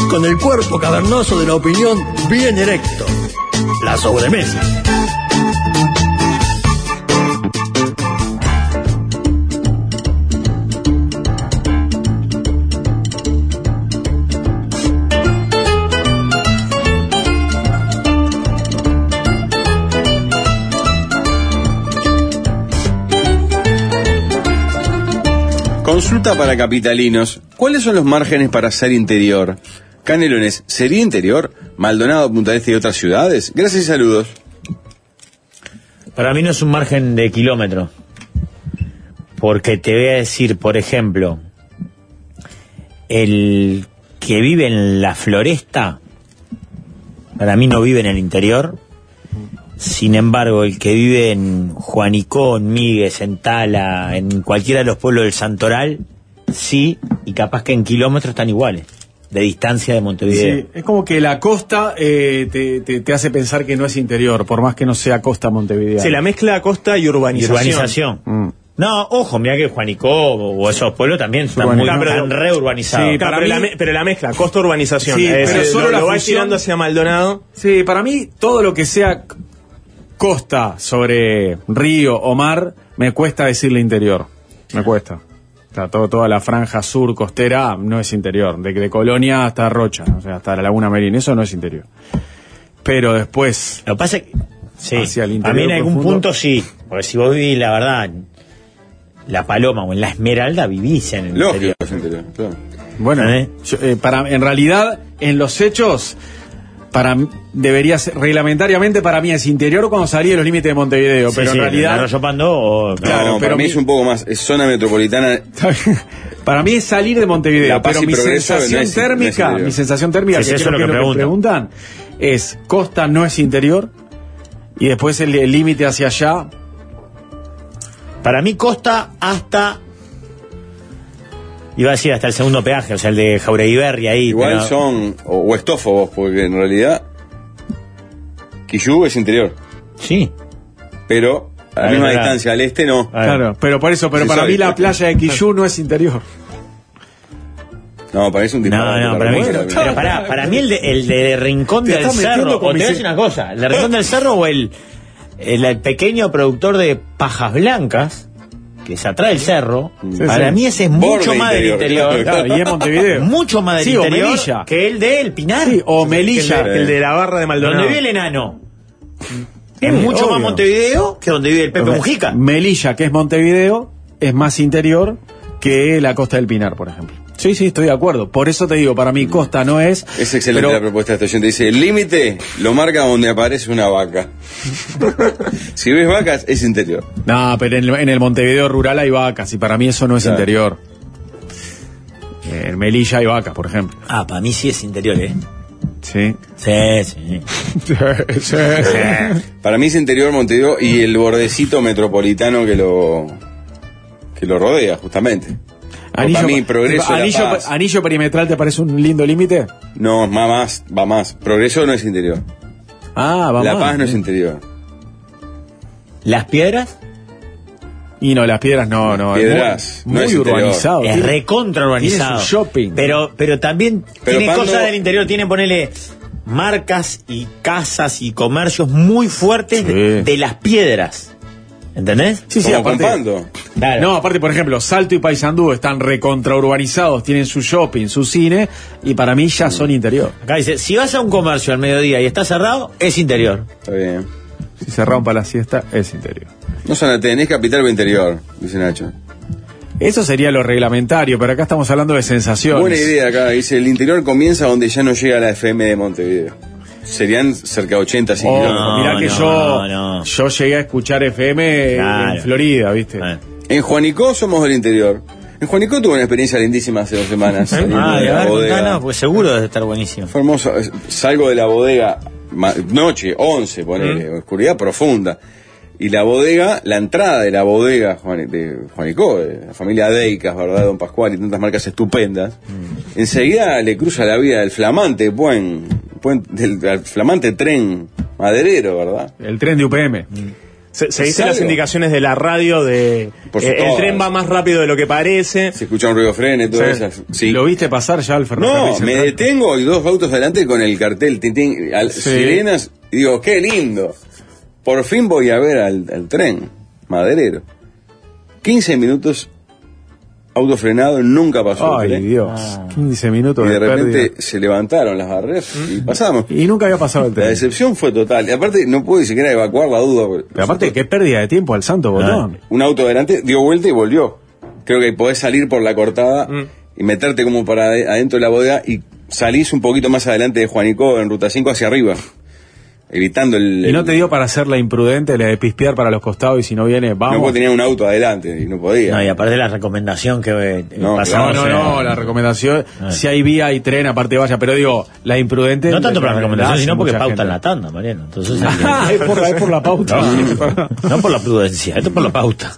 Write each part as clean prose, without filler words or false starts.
con el cuerpo cavernoso de la opinión bien erecto. La sobremesa. Consulta para capitalinos. ¿Cuáles son los márgenes para ser interior? Canelones, ¿sería interior? Maldonado, Punta del Este y otras ciudades. Gracias y saludos. Para mí no es un margen de kilómetro. Porque te voy a decir, por ejemplo, el que vive en la floresta, para mí no vive en el interior. Sin embargo, el que vive en Juanicó, en Míguez, en Tala, en cualquiera de los pueblos del Santoral, sí, y capaz que en kilómetros están iguales, de distancia de Montevideo. Sí, es como que la costa te hace pensar que no es interior, por más que no sea costa montevideana. Sí, la mezcla costa y urbanización. No, ojo, mira que Juanicó o esos pueblos también están reurbanizados. Sí, pero la mezcla, costa-urbanización. Sí, pero solo lo va tirando hacia Maldonado. Sí, para mí todo lo que sea costa sobre río o mar, me cuesta decirle interior. Me cuesta. O sea, toda la franja sur costera no es interior. De Colonia hasta Rocha, o sea, hasta la Laguna Merín, eso no es interior. Pero después... Lo que pasa es que... Sí, hacia el interior a mí en algún profundo, punto sí. Porque si vos vivís, la verdad, en La Paloma o en La Esmeralda, vivís en el interior. Es interior, claro. Bueno, en realidad, en los hechos... debería ser, reglamentariamente para mí es interior cuando salí de los límites de Montevideo, pero en realidad Arroyo Pandó claro, para mí es un poco más, es zona metropolitana. Para mí es salir de Montevideo, pero mi sensación térmica, que creo que lo que preguntan es costa no es interior y después el límite hacia allá. Para mí costa hasta, iba a decir hasta el segundo peaje, o sea el de Jauregui ahí. Igual pero... son o estófobos, porque en realidad Quillú es interior. Sí. Pero a la misma distancia, al este no. Claro, pero por eso, para mí la playa de Quillú no es interior. No, para mí es un disparate. No, para mí, pero para mí el de Rincón del Cerro, o te voy a decir una cosa, el de Rincón del Cerro o el pequeño productor de Pajas Blancas, que se atrae el cerro, para mí ese es mucho más del interior. Claro, y es Montevideo. Mucho más del interior que el de El Pinar. Sí, o Melilla. El de la barra de Maldonado. Donde vive el enano. Es mucho más Montevideo que donde vive el Pepe Mujica. Melilla, que es Montevideo, es más interior que la Costa del Pinar, por ejemplo. Sí, estoy de acuerdo. Por eso te digo, para mí costa no es... Es excelente la propuesta de esta oyente. Dice, el límite lo marca donde aparece una vaca. Si ves vacas, es interior. No, pero en el Montevideo rural hay vacas, y para mí eso no es interior. En Melilla hay vacas, por ejemplo. Para mí sí es interior, Sí. Sí. Para mí es interior Montevideo y el bordecito metropolitano que lo rodea, justamente. Para mí, Progreso, ¿Anillo perimetral te parece un lindo límite? No, va más. Progreso no es interior. La Paz no es interior. ¿Las Piedras? Y no, Las Piedras no. Piedras muy es urbanizado. Es recontra urbanizado. Tiene su shopping. Pero también tiene Pando... cosas del interior. Tiene, ponele, marcas y casas y comercios muy fuertes de Las Piedras. ¿Entendés? Sí, aparte. Claro. No, aparte, por ejemplo, Salto y Paysandú están recontraurbanizados, tienen su shopping, su cine, y para mí ya son interior. Acá dice, si vas a un comercio al mediodía y está cerrado, es interior. Está bien. Si cerraron para la siesta, es interior. No Sanatén, es capital o interior, dice Nacho. Eso sería lo reglamentario, pero acá estamos hablando de sensaciones. Buena idea acá, dice, el interior comienza donde ya no llega la FM de Montevideo. Serían cerca de 80 kilómetros. Mirá que yo llegué a escuchar FM en Florida, ¿viste? En Juanicó somos del interior. En Juanicó tuve una experiencia lindísima hace 2 semanas. De la bodega. Pues seguro debe estar buenísimo. Fue hermoso. Salgo de la bodega, noche, 11, ponele, oscuridad profunda. Y la bodega, la entrada de la bodega de Juanicó, de la familia Deicas, ¿verdad? Don Pascual y tantas marcas estupendas. Enseguida le cruza la vía del flamante del flamante tren maderero, ¿verdad? El tren de UPM. Seguiste las indicaciones de la radio de el tren va más rápido de lo que parece. Se escucha un ruido freno y todo eso. Sí. ¿Lo viste pasar ya al ferrocarril? No, me detengo y 2 autos adelante con el cartel, sirenas, y digo, qué lindo. Por fin voy a ver al tren maderero. 15 minutos autofrenado, nunca pasó. Ay, Dios. 15 minutos y de repente pérdida. Se levantaron las barreras y pasamos. Y nunca había pasado el tren. La decepción fue total. Y aparte no pude ni siquiera evacuar la duda. Pero aparte, qué pérdida de tiempo al santo botón. Un auto adelante dio vuelta y volvió. Creo que podés salir por la cortada y meterte como para adentro de la bodega y salís un poquito más adelante de Juanico en Ruta 5 hacia arriba. Evitando ¿Y no te dio para hacer la imprudente, la de pispear para los costados y si no viene, vamos? No, porque tenía un auto adelante y no podía. No, y aparte la recomendación que pasamos. No, la recomendación, si hay vía y tren, aparte vaya, pero digo, la imprudente... No tanto por la recomendación, sino porque pautan la tanda, Mariano. Entonces, es por la pauta. No por la prudencia, esto es por la pauta.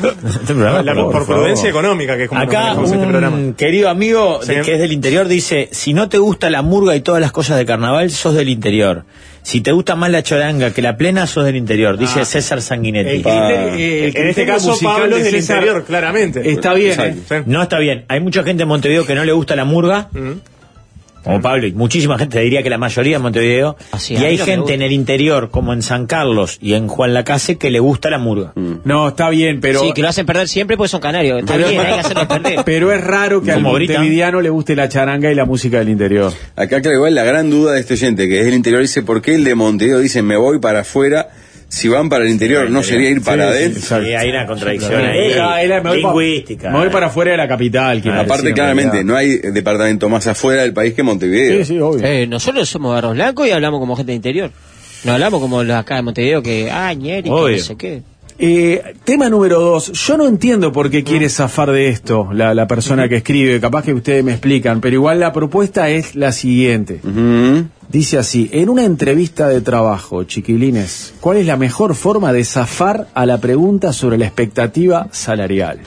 Por prudencia económica, que es como acá un este programa. Querido amigo que es del interior dice, si no te gusta la murga y todas las cosas de carnaval, sos del interior. Si te gusta más la choranga que la plena, sos del interior, dice César Sanguinetti. En este caso Pablo es del interior, claramente. Está bien, No está bien. Hay mucha gente en Montevideo que no le gusta la murga, como Pablo, y muchísima gente, diría que la mayoría en Montevideo. Y hay gente en el interior, como en San Carlos y en Juan Lacase, que le gusta la murga. No, está bien, pero... Sí, que lo hacen perder siempre porque son canarios. Está bien, hay que hacerlo perder. Pero es raro que al montevideano le guste la charanga y la música del interior. Acá, claro, igual la gran duda de este oyente, que es del interior, dice, ¿por qué el de Montevideo dice, me voy para afuera? Si van para el interior, ¿no sería ir para adentro? Sí, hay una contradicción ahí, lingüística. Me voy para afuera de la capital. Aparte, claramente, no hay departamento más afuera del país que Montevideo. Sí, obvio. Nosotros somos barros blancos y hablamos como gente de interior. No hablamos como los acá de Montevideo que, ñeri, que no sé qué. Tema número 2. Yo no entiendo por qué quiere zafar de esto la persona que escribe. Capaz que ustedes me explican, pero igual la propuesta es la siguiente. Dice así: en una entrevista de trabajo, chiquilines, ¿cuál es la mejor forma de zafar a la pregunta sobre la expectativa salarial?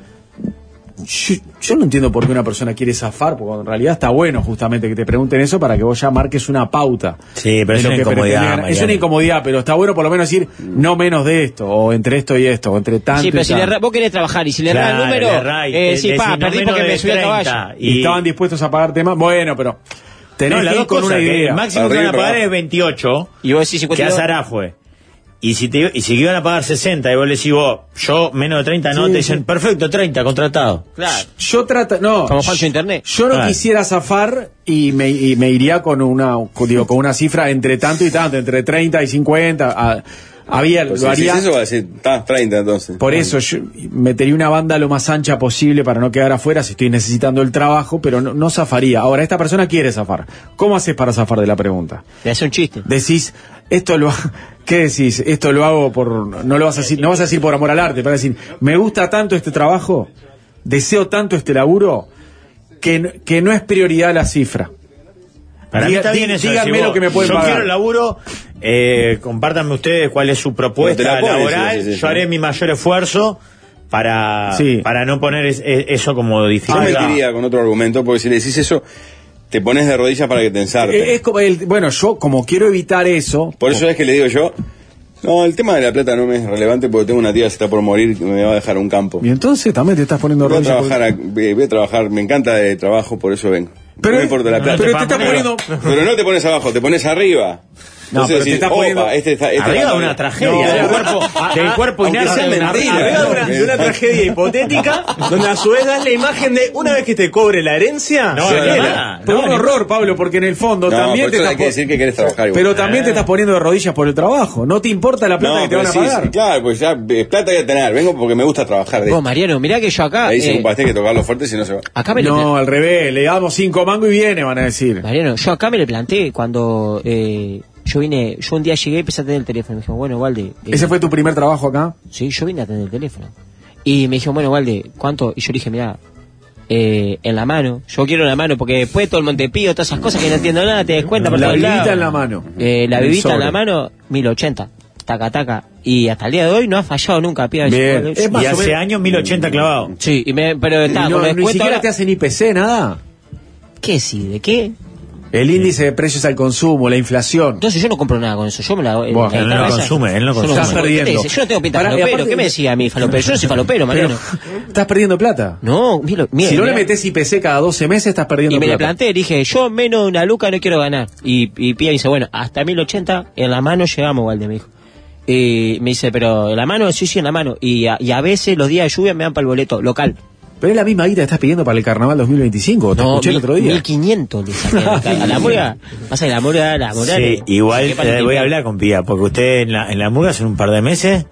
Yo no entiendo por qué una persona quiere zafar, porque en realidad está bueno justamente que te pregunten eso para que vos ya marques una pauta. Sí, pero es una incomodidad. Es una incomodidad, pero está bueno por lo menos decir no menos de esto, o entre esto y esto, o entre tanto. Sí, pero si vos querés trabajar y si le errás el número, perdí porque me subí a caballo. Y estaban dispuestos a pagarte más. Bueno, pero tenés que ir con una idea. El máximo que van a pagar es 28. Y vos decís 52. Que Azará fue. Y si iban a pagar 60 y vos le decís yo menos de 30 no, te dicen perfecto, 30, contratado. Claro. Como Juancho Internet. Yo no quisiera zafar y me iría con una cifra entre tanto y tanto, entre 30 y 50. Pues lo haría. Si eso va a decir, estás 30 entonces. Por eso yo metería una banda lo más ancha posible para no quedar afuera si estoy necesitando el trabajo, pero no zafaría. Ahora, esta persona quiere zafar. ¿Cómo haces para zafar de la pregunta? Le hace un chiste. Decís, ¿qué decís? Esto lo hago no vas a decir por amor al arte, para decir, me gusta tanto este trabajo, deseo tanto este laburo, que no es prioridad la cifra. Para mí está bien eso. Díganme lo que me pueden pagar. Yo quiero el laburo, compártanme ustedes cuál es su propuesta laboral. Yo haré mi mayor esfuerzo para no poner eso como dificultad. Yo me diría con otro argumento, porque si le decís eso, te pones de rodillas para que te ensarte. Yo como quiero evitar eso... Por eso es que le digo yo, no, el tema de la plata no me es relevante porque tengo una tía que se está por morir y me va a dejar un campo. Y entonces también te estás poniendo rodillas. Voy a trabajar, me encanta de trabajo, por eso vengo. Pero no me importa la plata. Pero te estás poniendo... Pero no te pones abajo, te pones arriba. No, pero te estás poniendo... arriba de una tragedia. Del cuerpo inerte de una tragedia hipotética, donde a su vez das la imagen de una vez que te cobre la herencia. Pero un horror, Pablo, porque en el fondo también te estás... hay que decir que querés trabajar igual. Pero también te estás poniendo de rodillas por el trabajo. No te importa la plata que te van a pagar. Sí, claro, pues ya plata voy a tener. Vengo porque me gusta trabajar. Mariano, mirá que yo acá... Ahí dicen un pastel que tocarlo fuerte si no se va. No, al revés. Le damos 5 mangos y viene, van a decir. Mariano, yo acá me le planteé cuando... yo un día llegué y empecé a atender el teléfono. Me dijo, bueno, Walde... ¿Ese fue tu primer trabajo acá? Sí, yo vine a atender el teléfono. Y me dijo, bueno, Walde, ¿cuánto? Y yo le dije, mirá, en la mano. Yo quiero en la mano, porque después todo el Montepío, todas esas cosas que no entiendo nada, te des cuenta por todos lados. La bebita en la mano. La bebita en la mano, 1080. Taca, taca. Y hasta el día de hoy no ha fallado nunca, piba. Bien. Y hace años 1080 clavado. Sí, pero está, con ni siquiera te hacen IPC, nada. ¿Qué sí? ¿De qué? El índice de precios al consumo, la inflación. Entonces yo no compro nada con eso. Yo me la. Bueno, él no consume, él no consume. Estás perdiendo. Yo no tengo pinta de falopero. ¿Qué me decía a mí, falopero? Yo no soy falopero, Mariano. Estás perdiendo plata. No, mira. Si no le metés IPC cada 12 meses, estás perdiendo plata. Y me plata. le planteé, dije, yo menos de una luca no quiero ganar. Y Pía dice, bueno, hasta 1080 en la mano llegamos, Walde, me dijo. Y me dice, pero en la mano, sí, en la mano. Y a veces los días de lluvia me dan para el boleto local. Pero es la misma guita que estás pidiendo para el carnaval 2025. Te escuché el otro día. 1500 le saqué a la murga. Pasa que la murga. Sí, igual voy a hablar con Pía, porque usted en la murga son un par de meses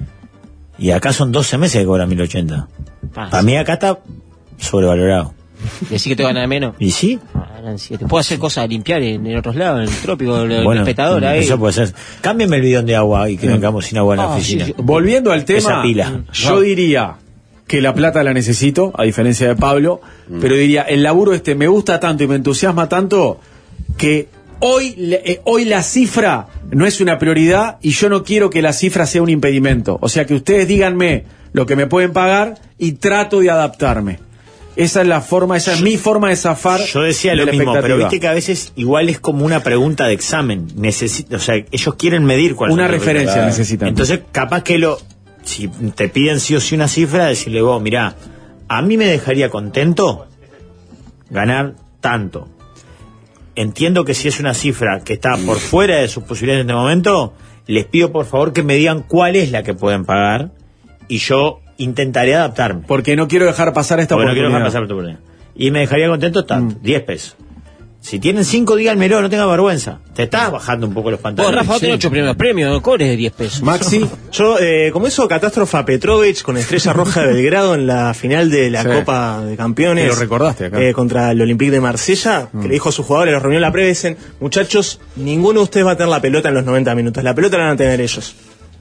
y acá son 12 meses que cobra 1080. Para mí acá está sobrevalorado. ¿Decís que te van a ganar menos? ¿Y sí? Puedo hacer cosas, limpiar en otros lados, en el trópico, bueno, el espectador ahí. Eso puede ser. Cámbienme el bidón de agua y que no quedamos sin agua en la oficina. Sí. Volviendo al tema, esa pila. Yo diría que la plata la necesito, a diferencia de Pablo, pero diría, el laburo me gusta tanto y me entusiasma tanto que hoy la cifra no es una prioridad y yo no quiero que la cifra sea un impedimento. O sea, que ustedes díganme lo que me pueden pagar y trato de adaptarme. Esa es mi forma de zafar. Yo decía lo mismo, pero viste que a veces igual es como una pregunta de examen. O sea, ellos quieren medir cuál es una referencia necesitan. Entonces, capaz que si te piden sí o sí una cifra, decirle vos, mirá, a mí me dejaría contento ganar tanto. Entiendo que si es una cifra que está por fuera de sus posibilidades en este momento, les pido por favor que me digan cuál es la que pueden pagar y yo intentaré adaptarme. Porque no quiero dejar pasar esta oportunidad. No quiero dejar pasar esta oportunidad. Y me dejaría contento tanto, 10 pesos. Si tienen 5, díganmelo, no tenga vergüenza. Te estás bajando un poco los pantalones. Rafa, tenés 8 primeros premios, no cobres de 10 pesos. Maxi. Yo, como eso, catástrofe a Petrovic con Estrella Roja de Belgrado en la final de la Copa de Campeones. Lo recordaste acá. Contra el Olympique de Marsella, que le dijo a sus jugadores, los reunió en la previa y dicen, muchachos, ninguno de ustedes va a tener la pelota en los 90 minutos. La pelota la van a tener ellos.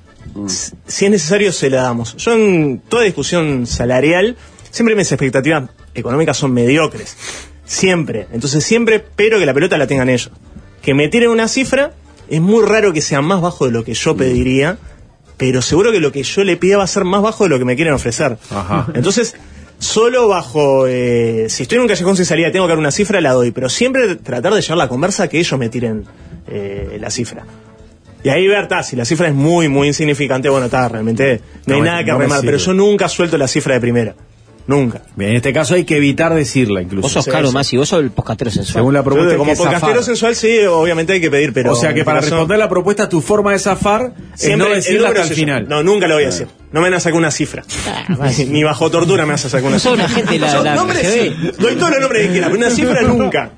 Si es necesario, se la damos. Yo en toda discusión salarial, siempre mis expectativas económicas son mediocres. Siempre. Entonces siempre espero que la pelota la tengan ellos. Que me tiren una cifra, es muy raro que sea más bajo de lo que yo pediría, pero seguro que lo que yo le pida va a ser más bajo de lo que me quieren ofrecer. Ajá. Entonces, solo bajo... si estoy en un callejón sin salida, tengo que dar una cifra, la doy. Pero siempre tratar de llevar la conversa que ellos me tiren la cifra. Y ahí ver, si la cifra es muy, muy insignificante, bueno, realmente no hay nada que remar. Pero yo nunca suelto la cifra de primera. Nunca. Bien, en este caso hay que evitar decirla, incluso. Vos sos caro más y vos sos el podcastero sensual. Según la propuesta, como podcastero sensual, sí, obviamente hay que pedir, pero... O sea que para responder la propuesta, tu forma de zafar es no decirla hasta el final. No, nunca lo voy a decir. No me van a sacar una cifra. Ni bajo tortura me vas a sacar una cifra. Sos una gente doy todos los nombres que quiera, pero una cifra nunca.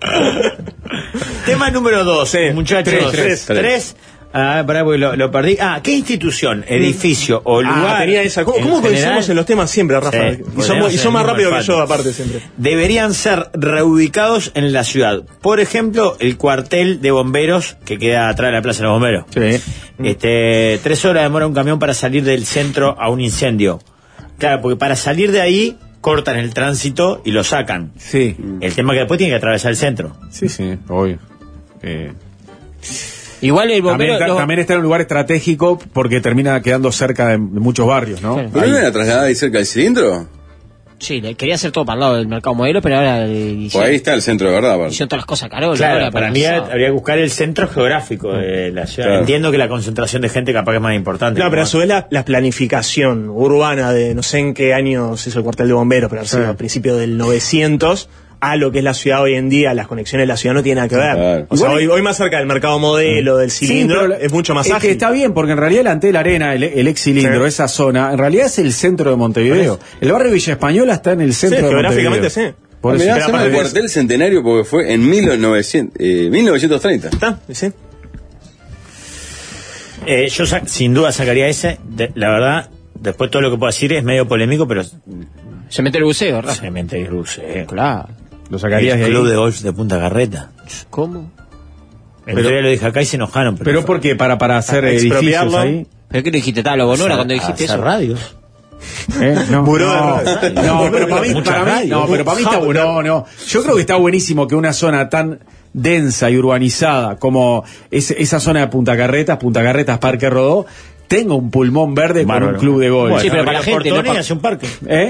Tema número 2, muchachos. 3. Pará, porque lo perdí. ¿Qué institución, edificio o lugar? Tenía esa. ¿Cómo coincidimos en los temas siempre, Rafa? Sí, y son más rápido que yo, aparte, siempre. Deberían ser reubicados en la ciudad. Por ejemplo, el cuartel de bomberos que queda atrás de la Plaza de los Bomberos. Sí. 3 horas demora un camión para salir del centro a un incendio. Claro, porque para salir de ahí cortan el tránsito y lo sacan. Sí. El tema es que después tiene que atravesar el centro. Sí, obvio. Igual el bombero... También está en un lugar estratégico porque termina quedando cerca de muchos barrios, ¿no? Claro. ¿Pero no era trasladada ahí cerca del cilindro? Sí, quería hacer todo para el lado del mercado modelo, pero ahora... Pues ahí está el centro de verdad. Hicieron todas las cosas, Carol. Claro, para mí habría que buscar el centro geográfico de la ciudad. Claro. Entiendo que la concentración de gente capaz que es más importante. Claro, pero a su vez la planificación urbana de no sé en qué año se hizo el cuartel de bomberos, pero a principios del 900... a lo que es la ciudad hoy en día, las conexiones de la ciudad no tienen nada que ver. Claro. O sea, hoy más cerca del mercado modelo, del cilindro, sí, es mucho más ágil. Es que está bien, porque en realidad delante de la arena, el ex cilindro, esa zona, en realidad es el centro de Montevideo. El barrio Villa Española está en el centro de Montevideo. Geográficamente sí. Por eso. Se llama el cuartel centenario porque fue en 1930. Está, sí. Yo sin duda sacaría ese. La verdad, después todo lo que puedo decir es medio polémico, pero... Cementerio Buceo, Rafa. Cementerio Buceo. Claro. Lo sacarías de ahí. El club de golf de Punta Carreta. ¿Cómo? El otro día lo dije acá y se enojaron. ¿Pero por qué? ¿Para hacer edificios ahí? ¿Pero qué le dijiste? ¿Estaba lo Bonora cuando dijiste eso? Radios. No, pero para mí está bueno. No. Yo creo que está buenísimo que una zona tan densa y urbanizada como esa zona de Punta Carretas, Parque Rodó, tenga un pulmón verde con un club de golf. Sí, pero para la gente no hace un parque.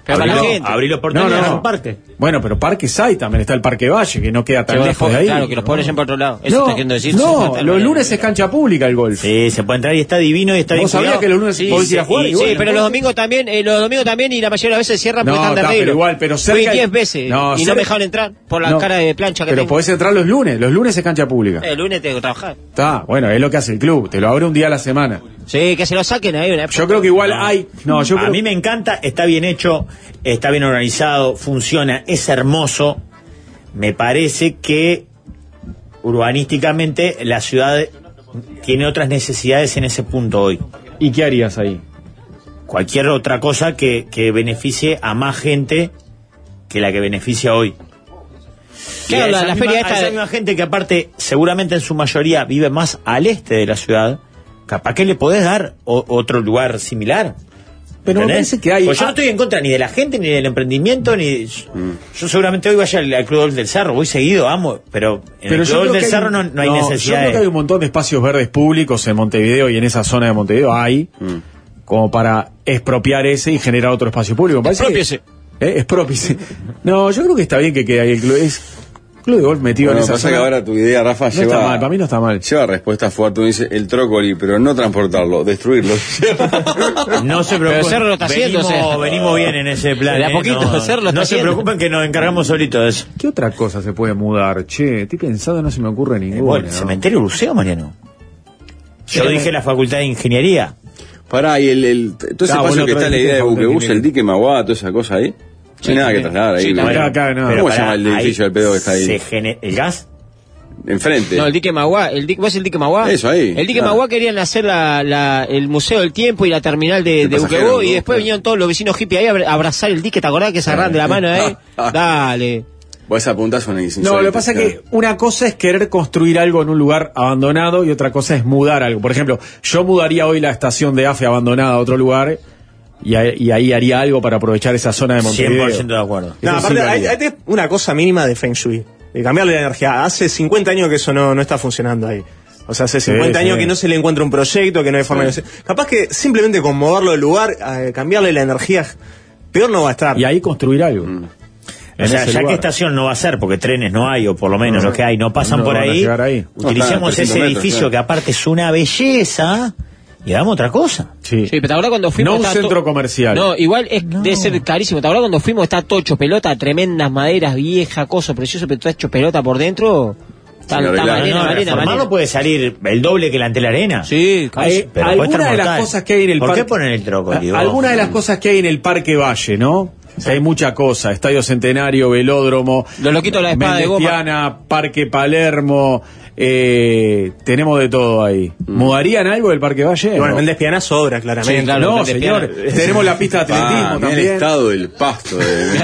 Pero para la gente. Abrí los portones en un parque. Bueno, pero parques hay, también está el Parque Valle, que no queda tan lejos de ahí. Claro, que los pobres siempre por otro lado. Eso No, está queriendo decir. los lunes es cancha pública el golf. Sí, se puede entrar y está divino y está bien ¿Vos sabías cuidado. que los lunes podés ir a jugar? Sí, igual, pero ¿no? los domingos también y la mayoría de las veces cierran porque No, están de está, arreglo. pero igual, pero cerca Fui hay- 10 veces No, y no cerca- me dejaron entrar por la No, cara de plancha que Pero tengo. podés entrar los lunes es cancha pública. El lunes tengo que trabajar. Está, bueno, es lo que hace el club, te lo abre un día a la semana. Sí, que se lo saquen ahí. Yo creo que igual hay... No, yo A creo... mí me encanta, está bien hecho, está bien organizado, funciona, es hermoso. Me parece que urbanísticamente la ciudad tiene otras necesidades en ese punto hoy. ¿Y qué harías ahí? Cualquier otra cosa que beneficie a más gente que la que beneficia hoy. Claro, Y a la esa feria misma- esta a esa de- misma gente que aparte seguramente en su mayoría vive más al este de la ciudad, capaz que le podés dar otro lugar similar. Pero me ¿Entendés? parece que hay... Pues yo no estoy en contra ni de la gente, ni del emprendimiento, ni... Yo seguramente hoy vaya al Club Golf del Cerro, voy seguido, amo, pero en el Club yo Golf creo del que hay- Cerro no hay Yo necesidad creo que hay de... un montón de espacios verdes públicos en Montevideo y en esa zona de Montevideo hay, como para expropiar ese y generar otro espacio público. Me parece que- Expropiese. Expropiese. No, yo creo que está bien que quede ahí el club. Es club de golf metido Bueno, en esa pasa que zona. ahora tu idea, Rafa, No lleva... está mal, para mí no está mal. Lleva respuesta fuerte, uno dice el trócoli, pero no transportarlo, destruirlo. No se Pero el preocupen, Cerro lo está haciendo, venimos, o sea. venimos bien en ese plan. De a poquito, no, el Cerro lo está no se haciendo. preocupen que nos encargamos solitos de eso. ¿Qué otra cosa se puede mudar? Che, estoy pensando, no se me ocurre ninguna. Bueno, ¿no? cementerio Buceo, Mariano. Yo dije la Facultad de Ingeniería. Pará, y todo ese Ah, espacio bueno, que está en la otra idea de vez Buquebus, dijiste el dique Maguá, toda esa cosa ahí. No hay nada que trasladar ahí. Sí, ¿no? acá no. ¿Cómo se llama el edificio del pedo que está ahí? ¿El gas? Enfrente. No, el dique Maguá. ¿Vos el dique Maguá? Eso ahí, El dique claro. Maguá querían hacer el Museo del Tiempo y la terminal de pasajero, Buquebú y ¿no? después vinieron todos los vecinos hippies ahí a abrazar el dique. ¿Te acordás que se agarran de la mano ahí? Dale. Vos apuntás a una No, lo que pasa es que una cosa es querer construir algo en un lugar abandonado y otra cosa es mudar algo. Por ejemplo, yo mudaría hoy la estación de AFE abandonada a otro lugar y ahí haría algo para aprovechar esa zona de Montevideo. 100% de acuerdo. No, Eso sí aparte, lo hay haría. una cosa mínima de Feng Shui, de cambiarle la energía. Hace 50 años que eso no está funcionando ahí. O sea, hace 50 años sí. que no se le encuentra un proyecto, que no hay forma de... Capaz que simplemente con moverlo del lugar, cambiarle la energía, peor no va a estar. Y ahí construir algo. O sea, ese ya lugar. que estación no va a ser, porque trenes no hay, o por lo menos los que hay no pasan No por van a ahí, llegar ahí. utilicemos No, claro, 300 ese metros, edificio claro. que aparte es una belleza y hagamos otra cosa. Sí. Sí, pero ahora cuando fuimos... No un estaba centro comercial. No, igual debe ser carísimo. ¿Te acordás cuando fuimos? Está todo hecho pelota, tremendas maderas, vieja, cosa precioso, pero todo hecho pelota por dentro. Está Sin arreglar. Reformarlo puede salir el doble que la ante la arena. Sí, Hay- pero puede estar alguna de las mortal. cosas que hay en el ¿Por parque. qué ponen el trócoli? Algunas de las cosas que hay en el Parque Valle, ¿no? O sea, hay mucha cosa. Estadio Centenario, Velódromo. Los loquitos de la espada de goma. Mendespiana, Parque Palermo. Tenemos de todo ahí. ¿Mudarían algo del Parque Valle? Y bueno, No. Méndez Piana sobra, claramente. Sí, claro. No, Méndez señor. Piana. Tenemos la pista de atletismo Ah, mira el también. estado del pasto.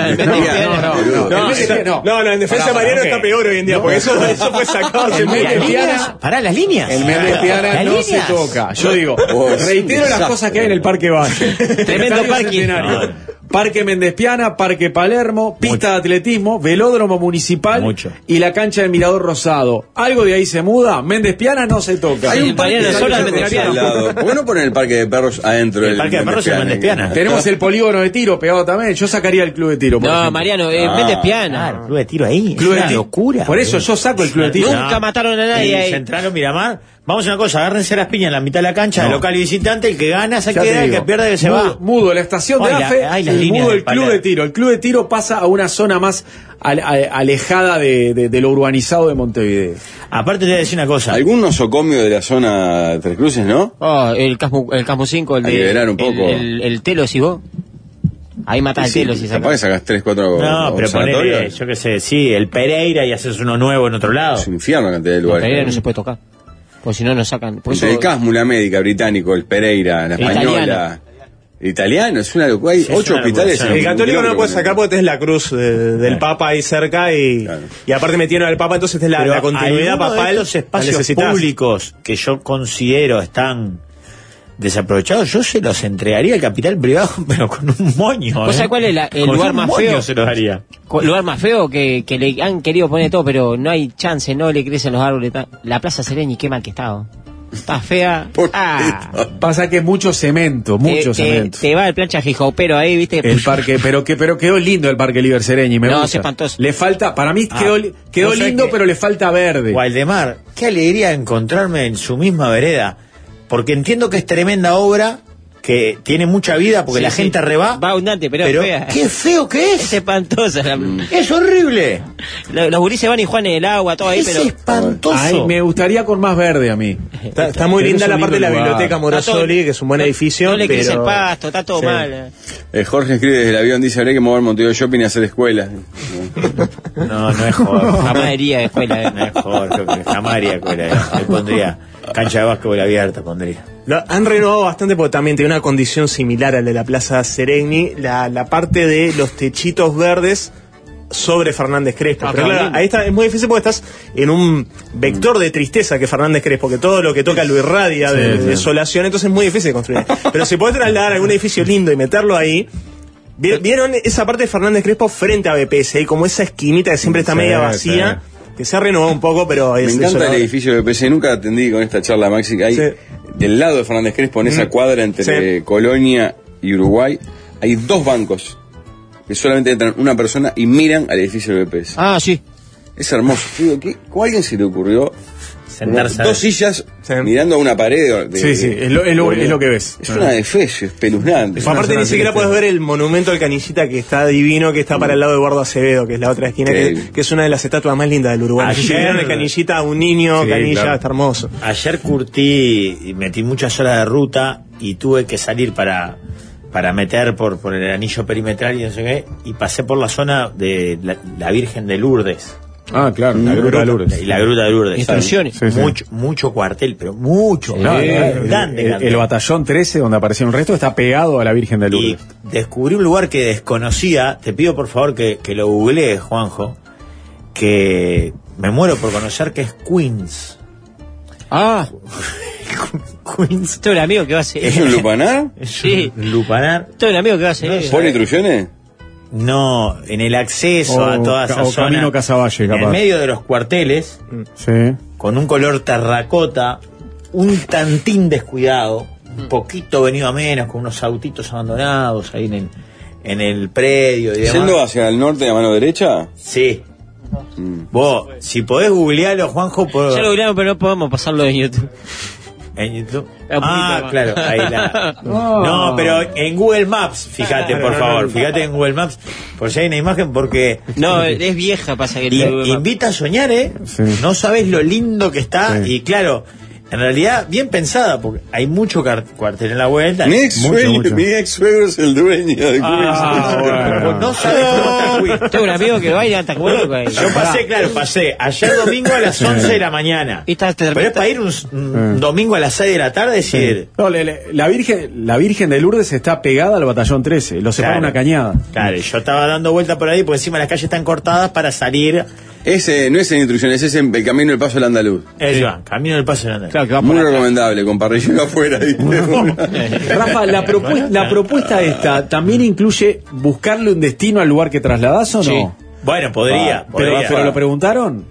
No, en defensa de Mariano está peor hoy en día, porque eso fue sacado hace El mucho Méndez tiempo. Piana- Pará, las líneas. El Méndez Piana Las no líneas. se toca. Yo digo, Oh, es un reitero las desastre. cosas que hay en el Parque Valle. Tremendo Estadio parque. Centenario, Parque Méndez Piana, Parque Palermo, pista de atletismo, velódromo municipal Mucho. y la cancha del Mirador Rosado. ¿Algo de ahí se muda? Méndez Piana no se toca. Hay un parque Mariano, de solo perros el Méndez al lado. ¿Por qué no ponen el parque de perros adentro? El del parque de perros es Méndez Piana. Tenemos el polígono de tiro pegado también. Yo sacaría el club de tiro. por No, ejemplo. Mariano, Ah, Méndez Piana. Claro, club de tiro ahí. Club es de una tiro. locura. Por eso boludo. yo saco el club de tiro. Nunca mataron a nadie Y ahí. Central o Miramar. Vamos a una cosa, agárrense las piñas en la mitad de la cancha, No. de local y visitante, el que gana se Ya te queda, el digo. que pierde se mudo, va. Mudo la estación de Ay, AFE ay, las y líneas mudo del el club Palermo. de tiro. El club de tiro pasa a una zona más alejada de lo urbanizado de Montevideo. Aparte te voy a decir una cosa. Algún nosocomio de la zona Tres Cruces, ¿no? Oh, el Casmo 5, el Hay de... que liberar un poco. El Telo, si vos. Ahí matás Sí, el Telo, si capaz sacás. que sacás 3, 4 No, pero ponele, observatorios. yo qué sé, sí, el Pereira y haces uno nuevo en otro lado. Es un infierno la cantidad de No, lugares. Pereira no se puede tocar. Porque si no nos sacan. Por Entre eso, el Casmu, la médica, británico, el Pereira, la española. Italiano, es una locura. Hay Sí, 8 es una hospitales. locura. en El un católico no lo kilómetro, puede sacar porque tenés la cruz del Papa ahí cerca y aparte metieron al Papa, entonces tenés la continuidad alguno de papal. estos la espacios necesitas. públicos que yo considero están desaprovechados, yo se los entregaría al capital privado, pero con un moño. ¿Vos sabés cuál es el Con lugar un más moño feo? se los daría. El lugar más feo que le han querido poner todo, pero no hay chance, no le crecen los árboles. La Plaza Sereni, qué mal que estaba. Está fea. Pasa que mucho cemento, cemento. Te va el plancha pero ahí, viste. El parque, pero quedó lindo el Parque Liber Sereñi, me gusta. Es espantoso. Le falta, para mí quedó lindo, pero le falta verde. Waldemar, qué alegría encontrarme en su misma vereda, porque entiendo que es tremenda obra, que tiene mucha vida, porque la gente reba. Va abundante, pero fea. Qué feo que es. Es espantosa. Es horrible. Los gurises van y juegan en el agua, todo ahí, Es pero... espantoso. Ay, me gustaría con más verde a mí. Está muy linda la parte de la biblioteca Morosoli, que es un buen edificio. No le pero... crece el pasto, está todo mal. Jorge escribe desde el avión, dice, habría que mover Montevideo Shopping y hacer escuelas. No es Jorge. Jamás iría de escuela. No es Jorge, jamás iría a escuela. Le pondría cancha de básquetbol abierta, pondría. Lo han renovado bastante porque también tiene una condición similar al de la Plaza Seregni, la parte de los techitos verdes sobre Fernández Crespo. Pero claro, ahí es muy difícil porque estás en un vector de tristeza que Fernández Crespo, que todo lo que toca lo irradia de desolación, entonces es muy difícil de construir. Pero si podés trasladar algún edificio lindo y meterlo ahí, ¿vieron esa parte de Fernández Crespo frente a BPS? Ahí como esa esquinita que siempre está media vacía. Que se ha renovado un poco, pero es... Me encanta el edificio de BPS. Nunca atendí con esta charla, Maxi, que hay del lado de Fernández Crespo, en esa cuadra entre Colonia y Uruguay, hay 2 bancos que solamente entran una persona y miran al edificio de BPS. Sí. Es hermoso. Digo, ¿cómo a alguien se le ocurrió Sentarse 2 sillas mirando a una pared? Es lo que ves. Es una defecio, espeluznante. Aparte ni siquiera puedes ver el monumento al Canillita, que está divino, que está para el lado de Eduardo Acevedo, que es la otra esquina, que es una de las estatuas más lindas del Uruguay. Ayer, si vieron el Canillita, un niño, Canilla, claro. Está hermoso. Ayer curtí y metí muchas horas de ruta y tuve que salir para meter por el anillo perimetral y no sé qué, y pasé por la zona de la Virgen de Lourdes. Claro, la Gruta de Lourdes. Y la Gruta de Lourdes. Instrucciones. Mucho cuartel, pero mucho. Grande. El batallón 13, donde apareció un resto, está pegado a la Virgen de Lourdes. Y descubrí un lugar que desconocía. Te pido por favor que lo googlees, Juanjo, que me muero por conocer, que es Queens. Queens. Todo el amigo que va a ser. ¿Es un lupanar? Sí. Lupanar. Todo el amigo que va a ser. ¿Pone instrucciones? No, en el acceso a toda esa zona. Camino Casaballe, capaz. En medio de los cuarteles, con un color terracota, un tantín descuidado, un poquito venido a menos, con unos autitos abandonados ahí en el predio y demás. ¿Yendo hacia el norte a mano derecha? Sí. Vos, si podés googlearlo, Juanjo, Ya lo googleamos, pero no podemos pasarlo en YouTube. ¿En YouTube? Más. Claro, ahí No, pero en Google Maps, fíjate, por favor, fíjate en Google Maps, por si hay una imagen, porque... No, es vieja, pasa que... invita a soñar, Sí. No sabes lo lindo que está, y claro, en realidad, bien pensada, porque hay mucho cuartel en la vuelta. Mi ex suegro es el dueño de Queens. Bueno. No sabes cómo está Queens. Tengo un amigo que baila hasta como loco ahí. Yo pasé ayer domingo a las 11 de la mañana. Pero es para ir un domingo a las 6 de la tarde, es decir... No, la Virgen de Lourdes está pegada al batallón 13, lo separa una cañada. Claro, yo estaba dando vuelta por ahí, porque encima las calles están cortadas para salir... Ese no es en instrucciones, ese es el camino del Paso del Andaluz. Camino del Paso del Andaluz. Claro, que va muy recomendable, con parrillero afuera. Rafa, la propuesta esta también incluye buscarle un destino al lugar que trasladás, ¿o no? Sí. Bueno, podría. Pero lo preguntaron.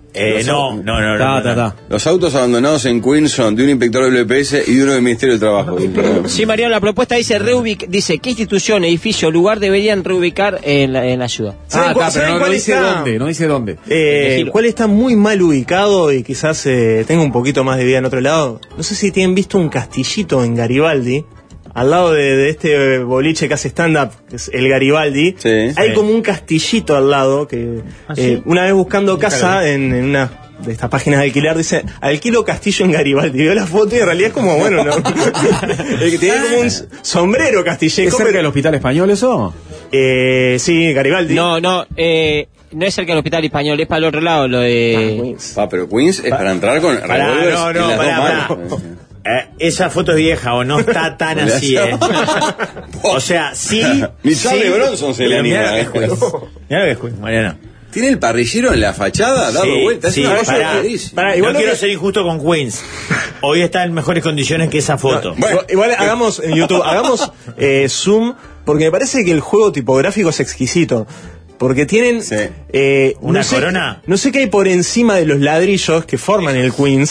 No. Los autos abandonados en Queens son de un inspector del BPS y de uno del Ministerio del Trabajo. Sí, Mariano, la propuesta dice dice qué institución, edificio, lugar deberían reubicar en la ciudad. Pero no dice dónde, no dice dónde. ¿Cuál está muy mal ubicado y quizás tenga un poquito más de vida en otro lado? No sé si tienen visto un castillito en Garibaldi, al lado de este boliche que hace stand-up, que es el Garibaldi. Hay como un castillito al lado que una vez buscando casa en una de estas páginas de alquiler dice alquilo castillo en Garibaldi. Veo la foto y en realidad es como bueno, ¿no? Que tiene como un sombrero castillejo. ¿Es cerca del Hospital Español eso? Sí, Garibaldi. No es cerca del Hospital Español, es para el otro lado lo de... Queens. Pero Queens es para entrar con revólveres en las dos manos. Esa foto es vieja o no está tan así, O sea, sí. Ni Charlie Bronson se le anima. Mirá lo que es Queens, Mariano. ¿Tiene el parrillero en la fachada dado vuelta? Sí, no quiero ser injusto con Queens. Hoy está en mejores condiciones que esa foto. Bueno, igual hagamos en YouTube, zoom, porque me parece que el juego tipográfico es exquisito. Porque tienen una corona. No sé qué hay por encima de los ladrillos que forman el Queens.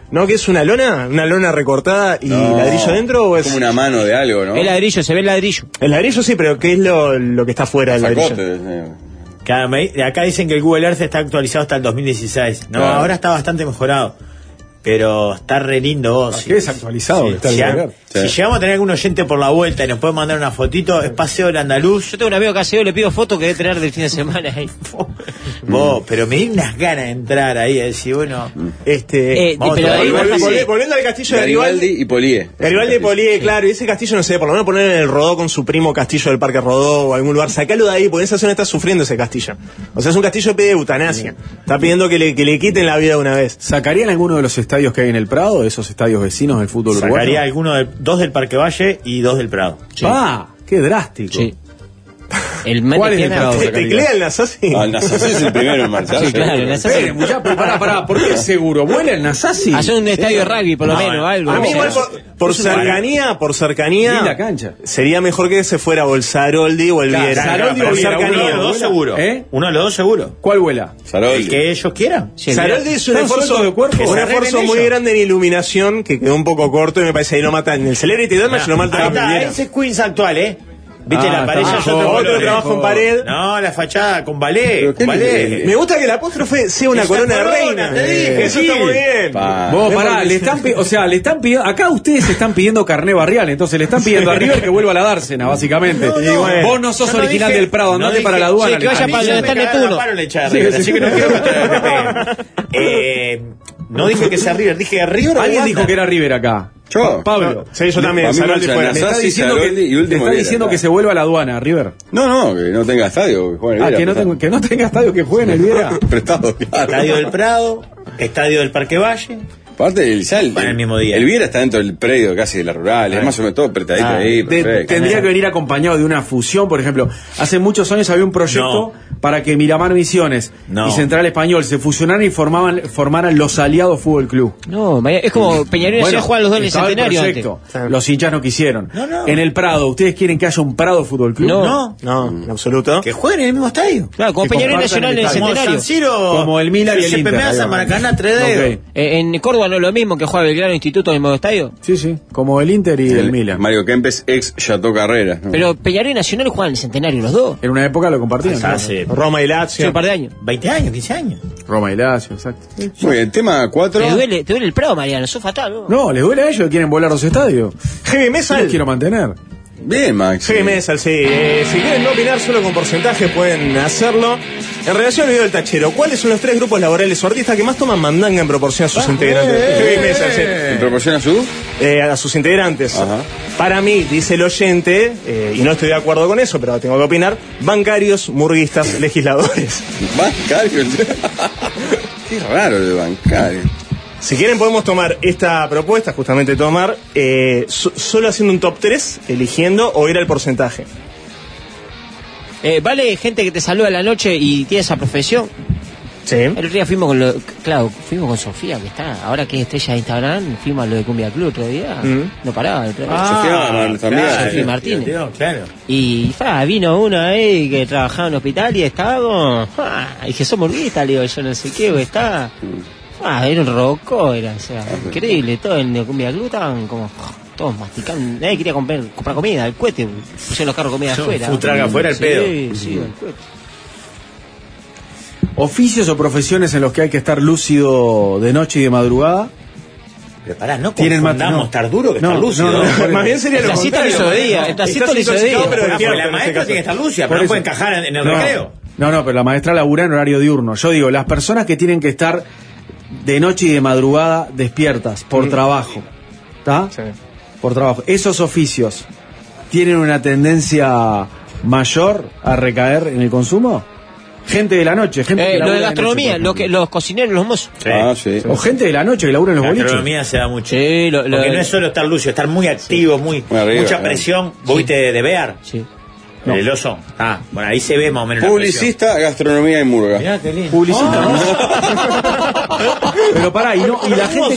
¿No? ¿Que es una lona recortada y ladrillo dentro? ¿O es como una mano de algo, no? El ladrillo, se ve el ladrillo. El ladrillo sí, pero ¿qué es lo que está fuera del ladrillo? Zacote, Claro, acá dicen que el Google Earth está actualizado hasta el 2016. No, Claro. ahora está bastante mejorado. Pero está re lindo vos. Qué desactualizado que está el si, Google Earth. si llegamos a tener algún oyente por la vuelta y nos puede mandar una fotito, es Paseo del Andaluz. Yo tengo un amigo que hace, le pido fotos que debe tener del fin de semana ahí. Vos, pero me di unas ganas de entrar ahí, de decir, bueno, Vamos pero a- ahí volviendo al castillo de Garibaldi y Polié. Garibaldi y Polié, claro, y ese castillo, no sé, por lo menos poner en el Rodó con su primo castillo del Parque Rodó o algún lugar, sacalo de ahí, porque en esa zona está sufriendo ese castillo. O sea, es un castillo que pide eutanasia. Está pidiendo que le quiten la vida de una vez. ¿Sacarían alguno de los estadios que hay en el Prado, de esos estadios vecinos del fútbol sacaría uruguayo? dos del Parque Valle y dos del Prado. ¡Qué drástico! Sí. El ¿Cuál es el Prado? ¿Te teclea el Nasasi? Ah, el Nasasi es el primero en marchar. Sí, claro, el Nasasi. Esperen, muchachos, pero pará, ¿por qué seguro? ¿Vuela el Nasasi? Hacer un estadio de rugby, por lo menos, algo. A mí O sea, igual por cercanía, Linda cancha. sería mejor que se fuera o el Saroldi o el Claro, Viera. Saroldi Pero o Viera, cercanía. Uno de los dos seguro. ¿Eh? Uno de los dos seguro. ¿Cuál vuela? Saroldi. El que ellos quieran. sí, Saroldi es un ¿Están esfuerzo sueltos de cuerpo? un Que se esfuerzo arreglen muy ellos. grande en iluminación que quedó un poco corto y me parece que ahí lo matan. En el Celebrity Deathmatch lo Ahí matan a está, Viera. ese es Queens actual, ¿Viste Ah, la pared? está Ya es otro mejor, color. trabajo en pared. No, la fachada con ballet. Pero Con qué ballet. Me gusta que el apóstrofe sea una Esa corona de corona, reina. te dije, Eso sí. está muy bien. Pa. Vos, Es pará, porque- le están pidiendo, acá ustedes están pidiendo carné barrial, entonces le están pidiendo a River que vuelva a la dársena, básicamente. No, no. Y bueno, vos no sos Yo no original dije- del Prado, no andate dije- para la aduana. sí, que vaya A mí para ya donde me está cagaron Neptuno. la palo en el chat, Sí, River, sí. así que no quiero que me peguen. No dije que sea River, dije River o Alguien Wanda. dijo que era River acá. Yo. Pablo. Sí, yo también. Para mí Saroldi marcha fuera. Nasasi, Le está diciendo, Saroldi y le último está Viera, diciendo claro. que se vuelva a la aduana, River. No, que no tenga estadio. Que juegue en el Viera, Que no tenga estadio que juegue en el Viera. prestado, claro. Estadio del Prado, estadio del Parque Valle. Aparte, Para el mismo día. El Viera está dentro del predio casi de la rural, es más o menos todo apretadito ahí, perfecto. Tendría que venir acompañado de una fusión, por ejemplo. Hace muchos años había un proyecto para que Miramar Misiones No. y Central Español se fusionaran y formaran los Aliados Fútbol Club. No, es como Peñarol y Nacional juegan los dos en el estaba centenario antes. proyecto. Los hinchas no quisieron. No. En el Prado, ¿ustedes quieren que haya un Prado Fútbol Club? No. No, en absoluto. Que jueguen en el mismo estadio. Claro, como Que Peñarol y compartan Nacional el en el estadio. Como centenario. San Siro. Como el Milan y el Giuseppe Inter. Meazza, Ahí va. Maracaná, 3D. Ok. En Córdoba no es lo mismo que juega Belgrano Instituto en el mismo estadio. Sí, como el Inter y el Milan. Mario Kempes, ex Chateau Carreras. ¿no? Pero Peñarol y Nacional juegan en el centenario los dos. En una época lo compartían. Hace Roma y Hace Lazio. un par de años. 20 años, 15 años. Roma y Lazio, exacto. Muy bien, tema 4. Te duele el Prado, Mariano, sos fatal, ¿no? No, les duele a ellos que quieren volar los estadios. Heavy Yo Metal. los quiero mantener. Bien, Max. Heavy Metal, sí. Si quieren no opinar solo con porcentajes, pueden hacerlo. En relación al video del tachero, ¿cuáles son los 3 grupos laborales o artistas que más toman mandanga en proporción a sus integrantes? Heavy Metal, sí. ¿En proporción a su? A sus integrantes. Ajá. Para mí, dice el oyente, y no estoy de acuerdo con eso, pero tengo que opinar, bancarios, murguistas, legisladores. Bancario. Qué raro el de bancario. Si quieren podemos tomar esta propuesta, justamente tomar, solo haciendo un top 3, eligiendo o ir al porcentaje. ¿Vale gente que te saluda a la noche y tiene esa profesión? Sí. El otro día fuimos fuimos con Sofía, que está, ahora que es estrella de Instagram, fuimos a lo de Cumbia Club otro día, no paraba el otro día. Sofía, también. Sofía Martínez. Claro. Y vino uno ahí que trabajaba en un hospital y estaba como, y que somos murguistas, le digo, yo no sé qué, está, era un roco, era, o sea, increíble, todo en el Cumbia Club estaban como, todos masticando, nadie quería comprar comida, el cohete, pusieron los carros de comida afuera. food truck afuera, el pedo. Sí, el cohete. Oficios o profesiones en los que hay que estar lúcido de noche y de madrugada. Pero pará, no Tienen confundamos no. estar duro que No, estar lúcido. no, no. Más bien sería El lo tacito contrario. lo hizo de día, el tacito Estás lo hizo de día. intoxicado, pero Ah, porque despierto la en ese maestra caso. tiene que estar lúcida, Por pero no eso. puede encajar en el No. recreo. No, pero la maestra labura en horario diurno. Yo digo, las personas que tienen que estar de noche y de madrugada despiertas por trabajo. ¿Está? Sí. Por trabajo. Esos oficios tienen una tendencia mayor a recaer en el consumo. Gente de la noche, gente que Lo labura de de gastronomía, noche, por ejemplo. los cocineros, los mozos. Ah, sí. O gente de la noche que labura en los La boliches. gastronomía se da mucho. Sí, Porque no es solo estar lúcido, estar muy activo, muy arriba, mucha presión. ¿Vos viste de Bear? Sí. No. El oso. Bueno, ahí se ve más o menos Publicista, gastronomía y murga. la presión. Mirá qué lindo. Publicista. Pero pará, y la gente...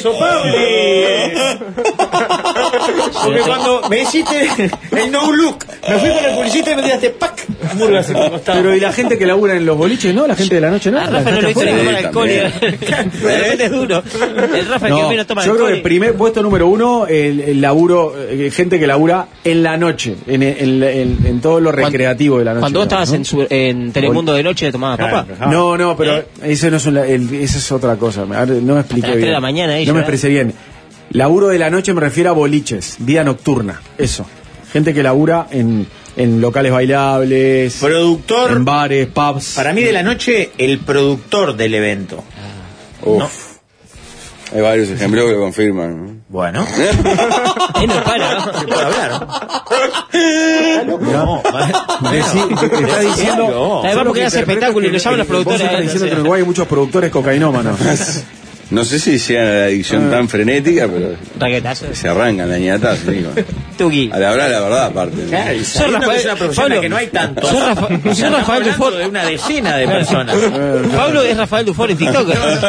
Porque cuando me hiciste el no look, me fui con el publicista y me tiraste ¡pac! Hamburguesas por el costado. Pero y la gente que labura en los boliches, ¿no? La gente de la noche, ¿no? A Rafa no lo hizo ni tomar alcohol. también. De repente es duro. El Rafa que menos toma yo alcohol. creo que primer puesto número 1, el laburo, gente que labura en la noche, en todo lo recreativo de la noche. Cuando vos estabas ¿no? en Telemundo de noche, tomabas papa. No, pero ese no es esa es otra cosa. No me expliqué Hasta las 3 bien. de la mañana ahí no me ya. expresé bien. Laburo de la noche me refiero a boliches, vida nocturna, eso. Gente que labura en locales bailables, Productor. en bares, pubs. Para mí de la noche, el productor del evento. Uf. No. Hay varios ejemplos que lo confirman, ¿no? Bueno. Él no para, ¿no? Se puede hablar. No. Está diciendo. Además porque hace espectáculo y lo llaman los productores. Vos estás diciendo que en Uruguay hay muchos productores cocainómanos. No sé si sea la adicción tan frenética, pero Raquetazo. se arrancan la ñatazo, digo. Tuki. A la hora de la verdad, aparte. ¿no? Claro, y Soy sabiendo que es una Rafael- profesión en la Pablo, que no hay tantos. soy Rafael Estamos Dufour. hablando de una decena de personas. Pablo es Rafael Dufour en TikTok.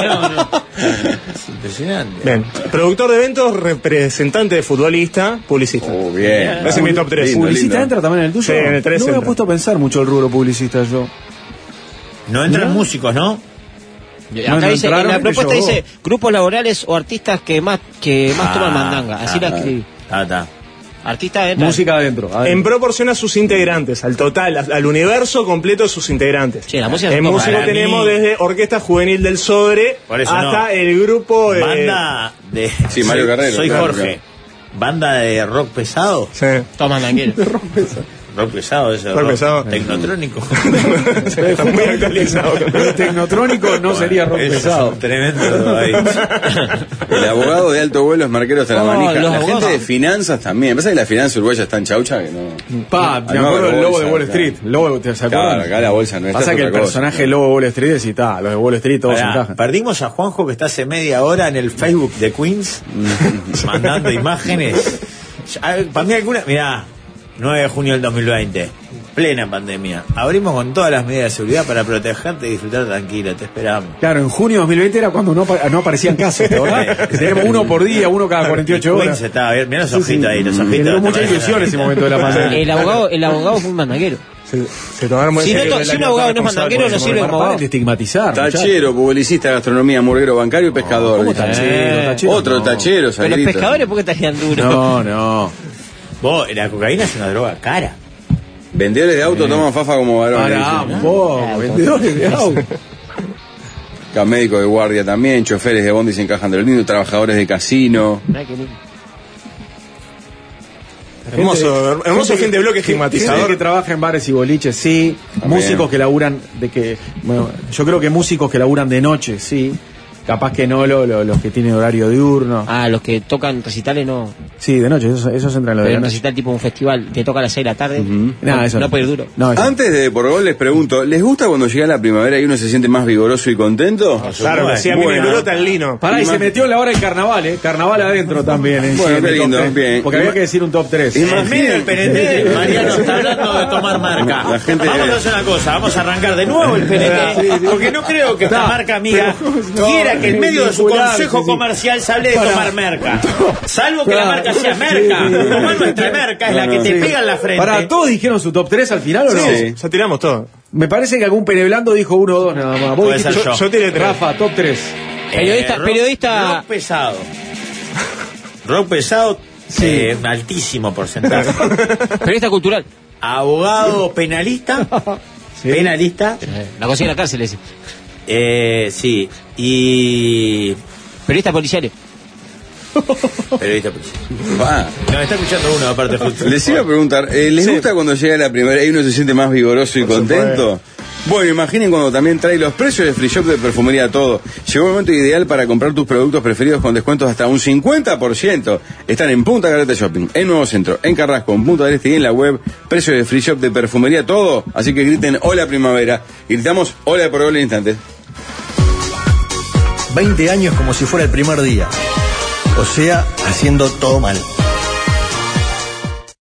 Es impresionante. Bien. Productor de eventos, representante de futbolista, publicista. Oh, bien. Ese es mi top 3. Lindo, ¿Publicista lindo. entra también en el tuyo? Sí, en el 3 no me he entra. puesto a pensar mucho el rubro publicista yo. No entran músicos, ¿no? Acá dice, en entraron la y propuesta yo- dice grupos laborales o artistas que más toman mandanga. Así la escribí. Está. Artista entra. Música adentro. En proporción a sus integrantes, al total, al universo completo de sus integrantes. Sí, la música En es como músico para tenemos mí- desde Orquesta Juvenil del Sobre Por eso hasta no. el grupo de... Banda de. Sí, Mario Carrero, Soy claro, Jorge. claro. Banda de rock pesado. Sí. Toma mandanguero. Rock pesado, ese. Rock pesado. Tecnotrónico. Está muy actualizado. Pero tecnotrónico no sería rock Eso es pesado. un tremendo ahí. El abogado de alto vuelo es Marquero hasta la No, manija. los La gente abogados. de finanzas también. Pasa que la finanza uruguaya está en chaucha que no. Pa, me Además, acuerdo del lobo de bolsa, Wall claro. Street. Lobo, ¿te se Claro, acuerdan? acá la bolsa no está. Pasa es que el otra cosa, personaje claro. lobo de Wall Street es y está, los de Wall Street todos Pará, encajan. perdimos a Juanjo que está hace media hora en el Facebook de Queens mandando imágenes. Para mí alguna, mirá, 9 de junio del 2020, plena pandemia. Abrimos con todas las medidas de seguridad para protegerte y disfrutar tranquila, te esperamos. Claro, en junio de 2020 era cuando no aparecían casos, ¿verdad? Que teníamos uno por día, uno cada 48 Queens horas. estaba abierto, mirá los Sí, ojitos sí. ahí, los Me ojitos. generó te mucha parecen ilusión ahí. ese momento de la pandemia. El abogado es un mandanguero. Se tomaron muy Si en no serio to- el si un año abogado no es responsable mandanguero, por no eso. sirve como Paren abogado. de estigmatizar. muchachos. Tachero, publicista, gastronomía, murguero, bancario y pescador. ¿Cómo dice. tachero? Tachero Otro no. tachero, Pero los Sagrito. pescadores, ¿por qué estarían duros? No. Vos, la cocaína es una droga cara. Vendedores de auto toman fafa como varones. Pará, dice. un poco, vendedores de auto. Acá médicos de guardia también, choferes de bondi se encajan de los lindos, trabajadores de casino. Mirá qué lindo. Hermoso fin de bloque Gente que estigmatizador. trabaja en bares y boliches, sí. También. Músicos que laburan bueno, yo creo que músicos que laburan de noche, sí. Capaz que no los que tienen horario diurno. Ah, los que tocan recitales no. Sí, de noche, esos entran en lo de Pero la un noche. recital tipo un festival que toca a las 6 de la tarde. Nah, eso no puede ir duro. No, eso no. Antes de por gol les pregunto, ¿les gusta cuando llega la primavera y uno se siente más vigoroso y contento? Claro, que sí, a mí me Bueno. duró tan lino. Pará, y se metió en la hora del carnaval, Carnaval adentro también. Bueno, en qué el top lindo, 3. bien. Porque había que decir un top 3. En medio del PNT, Mariano está hablando de tomar marca. La gente- Vamos a hacer una cosa, vamos a arrancar de nuevo el PNT, porque no creo que esta No, marca amiga pero- quiera que en medio de su vinculante, consejo sí. comercial se hable de Pará. tomar merca. Salvo que la Claro. marca sea merca. Sí. Tomar nuestra merca es la que te Sí. pega en la frente. Pará, ¿todos dijeron su top 3 al final o no? Sí. Ya tiramos todo. Me parece que algún peneblando dijo 1 o 2 nada más. Vos Puede dijiste- ser yo. Yo tiré 3. Rafa, top 3. Periodista- Rock pesado. Rock pesado, un altísimo porcentaje. Periodista cultural. Abogado penalista. Sí. Penalista. La consigue en la cárcel ese. Sí. Y. Periodista policial. Periodista policial. Ah, No, me está escuchando uno aparte justo. les iba a preguntar, ¿les gusta cuando llega la primavera y uno se siente más vigoroso y contento? Bueno, imaginen cuando también trae los precios de Free Shop de Perfumería Todo. Llegó el momento ideal para comprar tus productos preferidos con descuentos hasta un 50%. Están en Punta Carreta Shopping, en Nuevo Centro, en Carrasco, en Punta del Este y en la web. Precios de Free Shop de Perfumería Todo. Así que griten hola primavera y gritamos hola por gol en instantes. 20 años como si fuera el primer día. O sea, haciendo todo mal.